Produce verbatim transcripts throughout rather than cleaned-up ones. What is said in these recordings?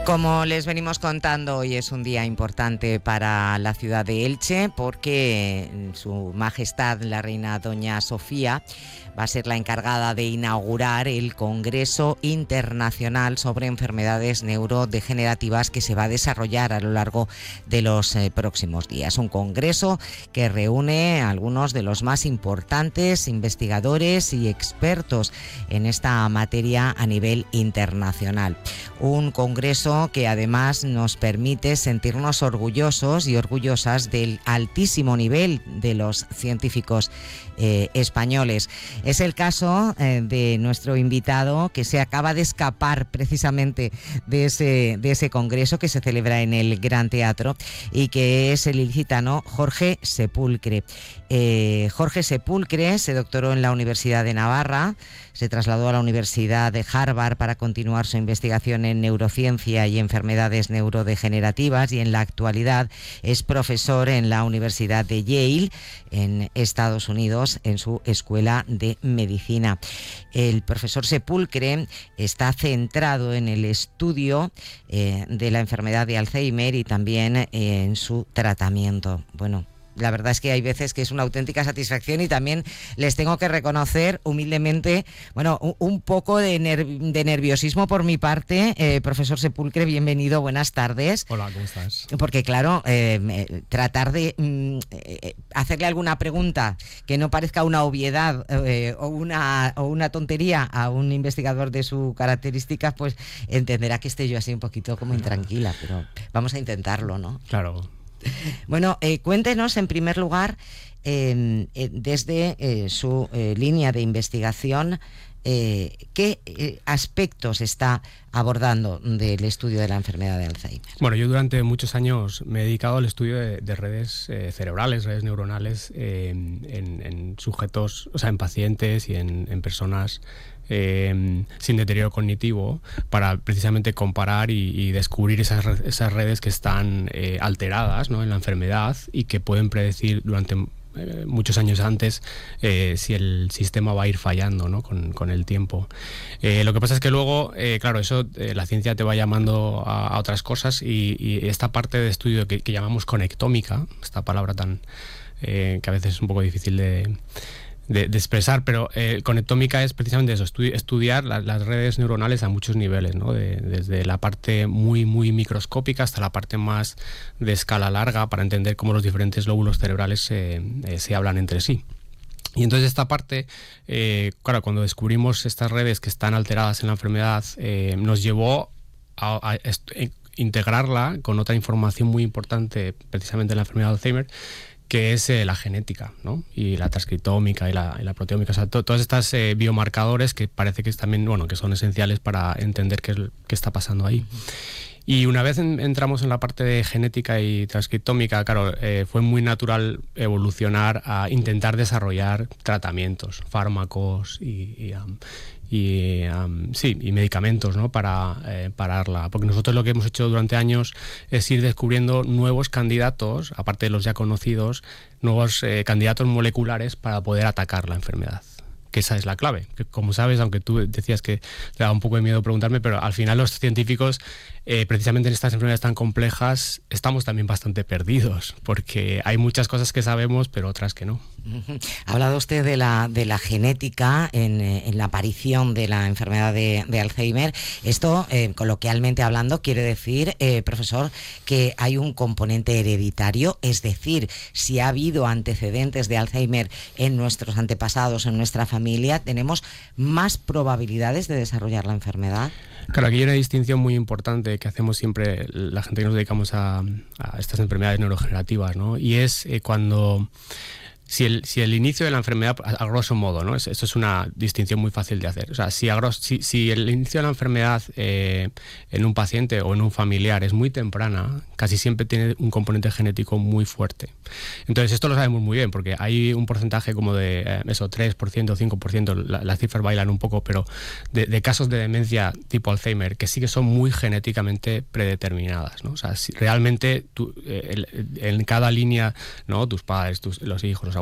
Como les venimos contando, hoy es un día importante para la ciudad de Elche porque Su Majestad la Reina Doña Sofía va a ser la encargada de inaugurar el Congreso Internacional sobre Enfermedades Neurodegenerativas que se va a desarrollar a lo largo de los eh, próximos días. Un congreso que reúne a algunos de los más importantes investigadores y expertos en esta materia a nivel internacional. Un congreso que además nos permite sentirnos orgullosos y orgullosas del altísimo nivel de los científicos eh, españoles. Es el caso eh, de nuestro invitado que se acaba de escapar precisamente de ese, de ese congreso que se celebra en el Gran Teatro y que es el ilicitano Jorge Sepulcre. Eh, Jorge Sepulcre se doctoró en la Universidad de Navarra, se trasladó a la Universidad de Harvard para continuar su investigación en neurociencia y enfermedades neurodegenerativas y en la actualidad es profesor en la Universidad de Yale en Estados Unidos en su Escuela de Medicina. El profesor Sepulcre está centrado en el estudio eh, de la enfermedad de Alzheimer y también eh, en su tratamiento. Bueno, la verdad es que hay veces que es una auténtica satisfacción y también les tengo que reconocer humildemente, bueno, un, un poco de, ner- de nerviosismo por mi parte. Eh, profesor Sepulcre, bienvenido, buenas tardes. Hola, ¿cómo estás? Porque claro, eh, tratar de mm, eh, hacerle alguna pregunta que no parezca una obviedad eh, o, una, o una tontería a un investigador de sus características, pues entenderá que esté yo así un poquito como intranquila, pero vamos a intentarlo, ¿no? Claro. Bueno, eh, cuéntenos en primer lugar, eh, eh, desde eh, su eh, línea de investigación, eh, qué eh, aspectos está abordando del estudio de la enfermedad de Alzheimer. Bueno, yo durante muchos años me he dedicado al estudio de, de redes eh, cerebrales, redes neuronales eh, en, en sujetos, o sea, en pacientes y en, en personas Eh, sin deterioro cognitivo, para precisamente comparar y, y descubrir esas, esas redes que están eh, alteradas, ¿no?, en la enfermedad y que pueden predecir durante eh, muchos años antes eh, si el sistema va a ir fallando, ¿no?, con, con el tiempo. Eh, lo que pasa es que luego, eh, claro, eso eh, la ciencia te va llamando a, a otras cosas y, y esta parte de estudio que, que llamamos conectómica, esta palabra tan eh, que a veces es un poco difícil de De, de expresar, pero eh, conectómica es precisamente eso, estu- estudiar la, las redes neuronales a muchos niveles, ¿no? De, desde la parte muy muy microscópica hasta la parte más de escala larga para entender cómo los diferentes lóbulos cerebrales eh, eh, se hablan entre sí. Y entonces esta parte, eh, claro, cuando descubrimos estas redes que están alteradas en la enfermedad, eh, nos llevó a, a est- a integrarla con otra información muy importante precisamente en la enfermedad de Alzheimer, que es eh, la genética, ¿no?, y la transcriptómica y la, y la proteómica, o sea, to, todas estas eh, biomarcadores que parece que es también, bueno, que son esenciales para entender qué, qué está pasando ahí. Uh-huh. Y una vez en, entramos en la parte de genética y transcriptómica, claro, eh, fue muy natural evolucionar a intentar desarrollar tratamientos, fármacos y, y um, y um, sí, y medicamentos, ¿no?, para eh, pararla, porque nosotros lo que hemos hecho durante años es ir descubriendo nuevos candidatos, aparte de los ya conocidos, nuevos eh, candidatos moleculares para poder atacar la enfermedad, que esa es la clave, que como sabes, aunque tú decías que te daba un poco de miedo preguntarme, pero al final los científicos eh, precisamente en estas enfermedades tan complejas estamos también bastante perdidos, porque hay muchas cosas que sabemos pero otras que no. Ha hablado usted de la, de la genética en, en la aparición de la enfermedad de, de Alzheimer. Esto, eh, coloquialmente hablando, quiere decir, eh, profesor, que hay un componente hereditario, es decir, si ha habido antecedentes de Alzheimer en nuestros antepasados, en nuestra familia, ¿tenemos más probabilidades de desarrollar la enfermedad? Claro, aquí hay una distinción muy importante que hacemos siempre la gente que nos dedicamos a, a estas enfermedades neurodegenerativas, ¿no? Y es eh, cuando... Si el, si el inicio de la enfermedad, a, a grosso modo, ¿no? Esto es una distinción muy fácil de hacer. O sea, si, a gros, si, si el inicio de la enfermedad eh, en un paciente o en un familiar es muy temprana, casi siempre tiene un componente genético muy fuerte. Entonces, esto lo sabemos muy bien, porque hay un porcentaje como de eh, eso, tres por ciento, cinco por ciento, la, las cifras bailan un poco, pero de, de casos de demencia tipo Alzheimer que sí que son muy genéticamente predeterminadas, ¿no? O sea, si realmente tú, eh, el, en cada línea, ¿no?, tus padres, tus, los hijos, los abuelos,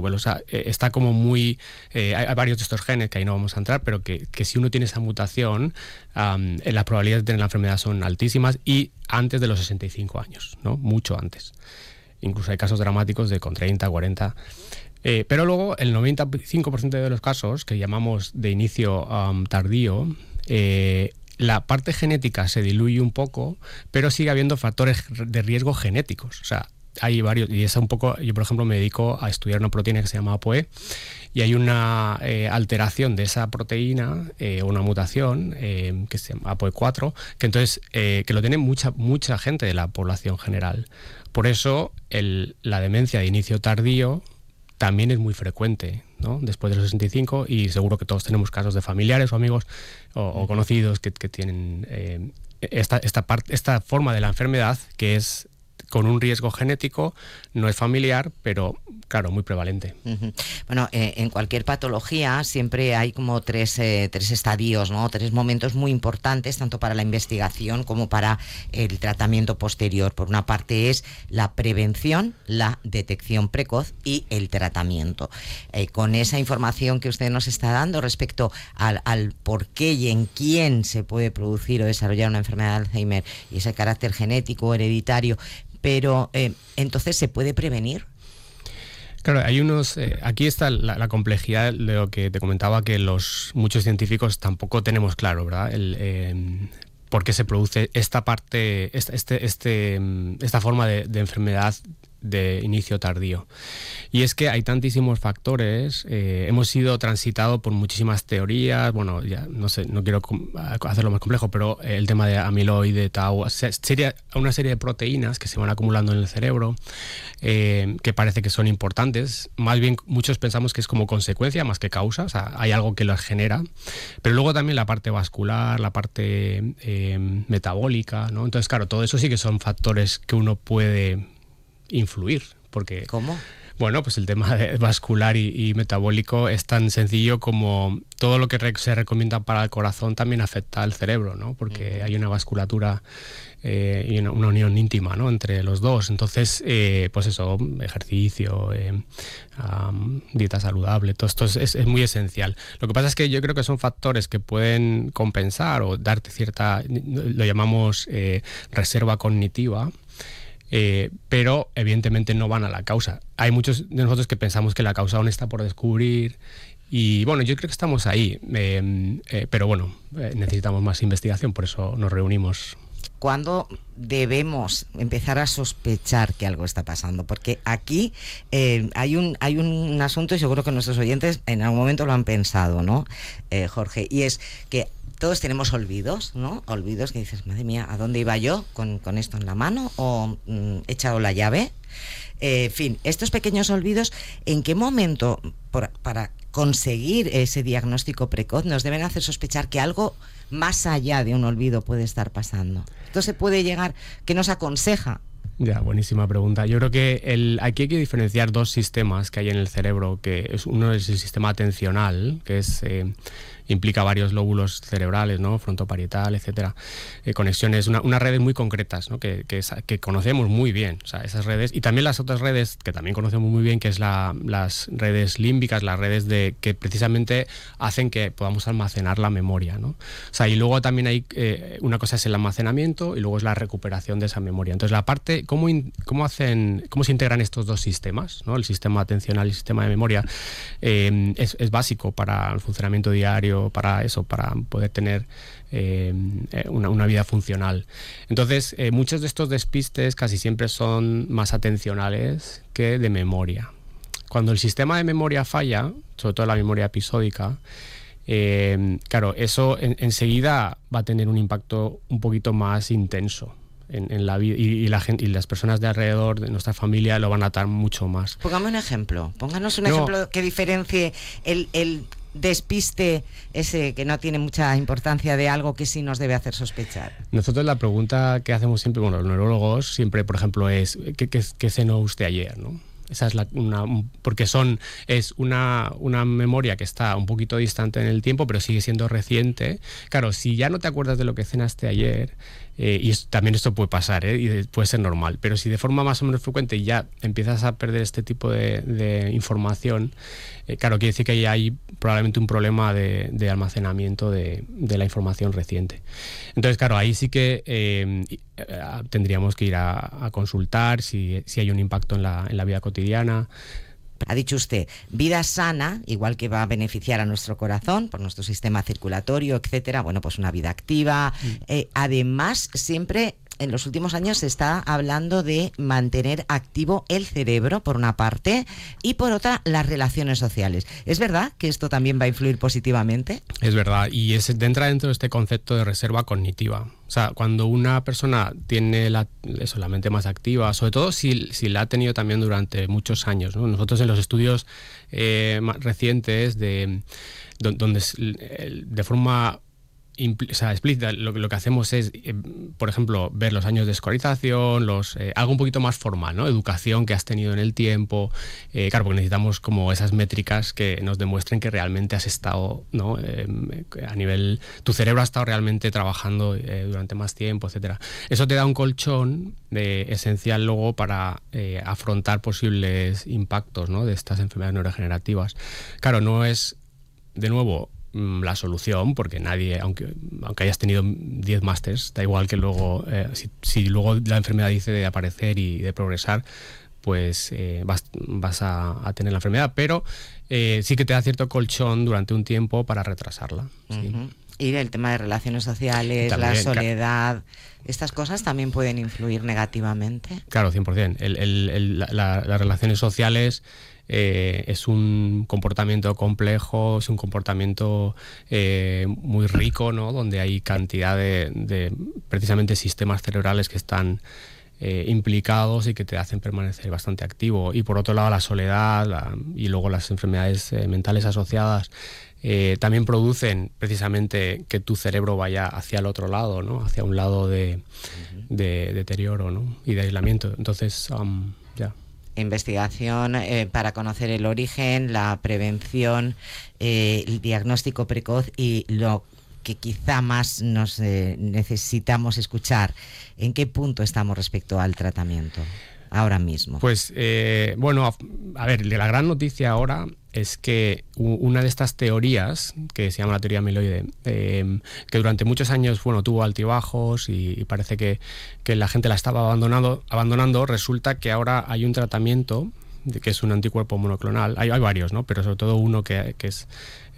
abuelos. O sea, eh, está como muy... Eh, hay, hay varios de estos genes que ahí no vamos a entrar, pero que, que si uno tiene esa mutación, um, las probabilidades de tener la enfermedad son altísimas y antes de los sesenta y cinco años, ¿no? Mucho antes. Incluso hay casos dramáticos de con treinta, cuarenta... Eh, pero luego el noventa y cinco por ciento de los casos que llamamos de inicio um, tardío, eh, la parte genética se diluye un poco, pero sigue habiendo factores de riesgo genéticos. O sea, hay varios, y es un poco, yo por ejemplo me dedico a estudiar una proteína que se llama A P O E, y hay una eh, alteración de esa proteína, eh, una mutación, eh, que se llama A P O E cuatro, que entonces, eh, que lo tiene mucha, mucha gente de la población general. Por eso el, la demencia de inicio tardío también es muy frecuente, ¿no? Después de los sesenta y cinco, y seguro que todos tenemos casos de familiares o amigos o, o conocidos que, que tienen eh, esta, esta, parte, esta forma de la enfermedad, que es con un riesgo genético, no es familiar, pero claro, muy prevalente. Uh-huh. Bueno, eh, en cualquier patología siempre hay como tres, eh, tres estadios, ¿no? Tres momentos muy importantes, tanto para la investigación como para el tratamiento posterior. Por una parte es la prevención, la detección precoz y el tratamiento. Eh, con esa información que usted nos está dando respecto al, al por qué y en quién se puede producir o desarrollar una enfermedad de Alzheimer y ese carácter genético, hereditario, pero eh, entonces ¿se puede prevenir? Claro, hay unos. Eh, aquí está la, la complejidad de lo que te comentaba, que los muchos científicos tampoco tenemos claro, ¿verdad? El, eh, por qué se produce esta parte, esta, este, este, esta forma de, de enfermedad de inicio tardío. Y es que hay tantísimos factores, eh, hemos sido transitados por muchísimas teorías, bueno, ya no sé, no quiero hacerlo más complejo, pero el tema de amiloide, tau, serie, una serie de proteínas que se van acumulando en el cerebro, eh, que parece que son importantes, más bien muchos pensamos que es como consecuencia más que causa, o sea, hay algo que las genera, pero luego también la parte vascular, la parte eh, metabólica, ¿no? Entonces, claro, todo eso sí que son factores que uno puede influir, porque... ¿Cómo? Bueno, pues el tema de vascular y, y metabólico es tan sencillo como todo lo que re- se recomienda para el corazón también afecta al cerebro, ¿no? Porque uh-huh. hay una vasculatura eh, y una, una unión íntima, ¿no? Entre los dos. Entonces, eh, pues eso, ejercicio, eh, um, dieta saludable, todo esto es, es, es muy esencial. Lo que pasa es que yo creo que son factores que pueden compensar o darte cierta, lo llamamos eh, reserva cognitiva, Eh, pero evidentemente no van a la causa. Hay muchos de nosotros que pensamos que la causa aún está por descubrir y bueno, yo creo que estamos ahí, eh, eh, pero bueno, eh, necesitamos más investigación, por eso nos reunimos. ¿Cuándo debemos empezar a sospechar que algo está pasando? Porque aquí eh, hay un hay un asunto, y seguro que nuestros oyentes en algún momento lo han pensado, ¿no, eh, Jorge? Y es que todos tenemos olvidos, ¿no? Olvidos que dices, madre mía, ¿a dónde iba yo con, con esto en la mano? ¿O mm, he echado la llave? Eh, en fin, estos pequeños olvidos, ¿en qué momento, por, para conseguir ese diagnóstico precoz, nos deben hacer sospechar que algo más allá de un olvido puede estar pasando? Esto se puede llegar, ¿qué nos aconseja? Ya, buenísima pregunta. Yo creo que el, aquí hay que diferenciar dos sistemas que hay en el cerebro, que es uno es el sistema atencional, que es eh, implica varios lóbulos cerebrales, ¿no? Frontoparietal, etcétera, eh, conexiones, una, unas redes muy concretas, ¿no? que, que, que conocemos muy bien, o sea, esas redes, y también las otras redes que también conocemos muy bien, que es la, las redes límbicas, las redes de que precisamente hacen que podamos almacenar la memoria, ¿no? O sea, y luego también hay eh, una cosa es el almacenamiento y luego es la recuperación de esa memoria. Entonces, la parte cómo in, cómo hacen cómo se integran estos dos sistemas, ¿no? El sistema atencional y el sistema de memoria eh, es, es básico para el funcionamiento diario, para eso, para poder tener eh, una, una vida funcional. Entonces, eh, muchos de estos despistes casi siempre son más atencionales que de memoria. Cuando el sistema de memoria falla, sobre todo la memoria episódica, eh, claro, eso en, enseguida va a tener un impacto un poquito más intenso en, en la vida, y, y, la gente, y las personas de alrededor de nuestra familia lo van a notar mucho más. Póngame un ejemplo, pónganos un no. ejemplo que diferencie el, el despiste ese que no tiene mucha importancia de algo que sí nos debe hacer sospechar. Nosotros la pregunta que hacemos siempre, bueno, los neurólogos siempre, por ejemplo, es ¿qué, qué, qué cenó usted ayer, ¿no? Esa es la, una, porque son, es una, una memoria que está un poquito distante en el tiempo, pero sigue siendo reciente. Claro, si ya no te acuerdas de lo que cenaste ayer, eh, y es, también esto puede pasar, ¿eh? Y puede ser normal, pero si de forma más o menos frecuente ya empiezas a perder este tipo de, de información, eh, claro, quiere decir que ahí hay probablemente un problema de, de almacenamiento de, de la información reciente. Entonces, claro, ahí sí que eh, tendríamos que ir a, a consultar si, si hay un impacto en la, en la vida cotidiana. Ha dicho usted, vida sana, igual que va a beneficiar a nuestro corazón, por nuestro sistema circulatorio, etcétera. Bueno, pues una vida activa. Mm. Eh, además, siempre en los últimos años se está hablando de mantener activo el cerebro, por una parte, y por otra, las relaciones sociales. ¿Es verdad que esto también va a influir positivamente? Es verdad, y es, entra dentro de este concepto de reserva cognitiva. O sea, cuando una persona tiene la, eso, la mente más activa, sobre todo si, si la ha tenido también durante muchos años, ¿no? Nosotros en los estudios eh, más recientes, de, donde de forma o sea, explícita, lo, lo que hacemos es, eh, por ejemplo, ver los años de escolarización, los, eh, algo un poquito más formal, ¿no? Educación que has tenido en el tiempo. Eh, claro, porque necesitamos como esas métricas que nos demuestren que realmente has estado, ¿no? Eh, a nivel, tu cerebro ha estado realmente trabajando eh, durante más tiempo, etcétera. Eso te da un colchón de, esencial luego para eh, afrontar posibles impactos, ¿no? De estas enfermedades neurodegenerativas. Claro, no es, de nuevo, la solución, porque nadie, aunque, aunque hayas tenido diez másters, da igual que luego, eh, si, si luego la enfermedad dice de aparecer y de progresar, pues eh, vas, vas a, a tener la enfermedad, pero eh, sí que te da cierto colchón durante un tiempo para retrasarla. Uh-huh. ¿Sí? Y el tema de relaciones sociales, también, la soledad, ¿estas cosas también pueden influir negativamente? Claro, cien por ciento. El, el, el, la, las relaciones sociales Eh, es un comportamiento complejo, es un comportamiento eh, muy rico, ¿no? Donde hay cantidad de, de precisamente sistemas cerebrales que están eh, implicados y que te hacen permanecer bastante activo. Y por otro lado, la soledad la, y luego las enfermedades eh, mentales asociadas eh, también producen precisamente que tu cerebro vaya hacia el otro lado, ¿no? Hacia un lado de, uh-huh. de, de deterioro, ¿no? Y de aislamiento. Entonces, um, ya. Yeah. Investigación eh, para conocer el origen, la prevención, eh, el diagnóstico precoz y lo que quizá más nos eh, necesitamos escuchar. ¿En qué punto estamos respecto al tratamiento ahora mismo? Pues, eh, bueno, a, a ver, la gran noticia ahora es que una de estas teorías, que se llama la teoría amiloide, eh, que durante muchos años bueno, tuvo altibajos y, y parece que, que la gente la estaba abandonando, abandonando, resulta que ahora hay un tratamiento de, que es un anticuerpo monoclonal. Hay, hay varios, ¿no? Pero sobre todo uno que, que es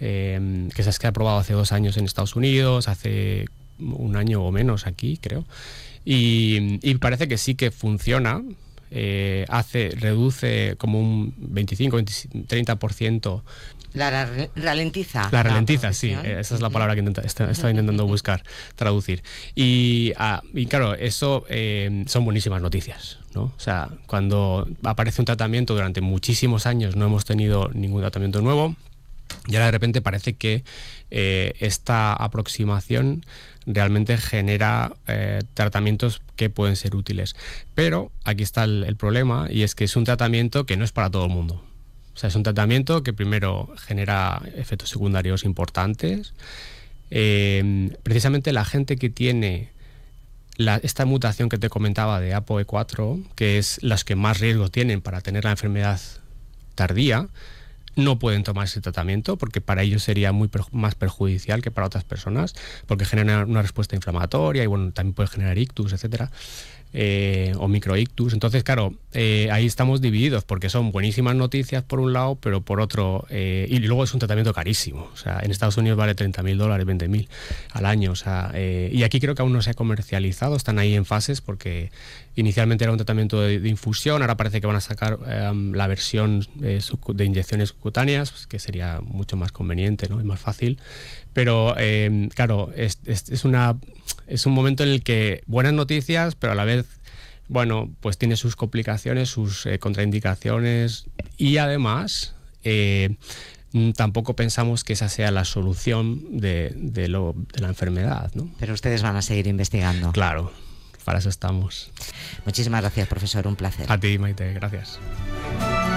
eh, que se ha aprobado hace dos años en Estados Unidos, hace un año o menos aquí, creo. Y, y parece que sí que funciona. Eh, hace, reduce como un veinticinco, treinta por ciento. La ra- ralentiza. La ralentiza, la sí, esa es la palabra que intenta, está, estaba intentando buscar, traducir. Y, ah, y claro, eso eh, son buenísimas noticias, ¿no? O sea, cuando aparece un tratamiento durante muchísimos años, no hemos tenido ningún tratamiento nuevo, y ahora de repente parece que eh, esta aproximación realmente genera eh, tratamientos que pueden ser útiles. Pero aquí está el, el problema, y es que es un tratamiento que no es para todo el mundo. O sea, es un tratamiento que primero genera efectos secundarios importantes. Eh, precisamente la gente que tiene la, esta mutación que te comentaba de A P O E cuatro, que es las que más riesgo tienen para tener la enfermedad tardía, no pueden tomar ese tratamiento porque para ellos sería muy perju- más perjudicial que para otras personas, porque genera una respuesta inflamatoria y bueno, también puede generar ictus, etcétera, eh, o microictus. Entonces, claro, eh, ahí estamos divididos porque son buenísimas noticias por un lado, pero por otro, eh, y luego es un tratamiento carísimo. O sea, en Estados Unidos vale treinta mil dólares, veinte mil al año. O sea, eh, y aquí creo que aún no se ha comercializado, están ahí en fases porque inicialmente era un tratamiento de, de infusión, ahora parece que van a sacar um, la versión eh, de inyecciones subcutáneas, que sería mucho más conveniente, ¿no? Y más fácil. Pero, eh, claro, es, es, es, una, es un momento en el que buenas noticias, pero a la vez, bueno, pues tiene sus complicaciones, sus eh, contraindicaciones y además eh, tampoco pensamos que esa sea la solución de, de, lo, de la enfermedad, ¿no? Pero ustedes van a seguir investigando. Claro, para eso estamos. Muchísimas gracias, profesor, un placer. A ti, Maite, gracias.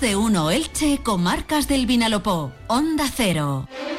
de uno Elche, Comarcas del Vinalopó, Onda Cero.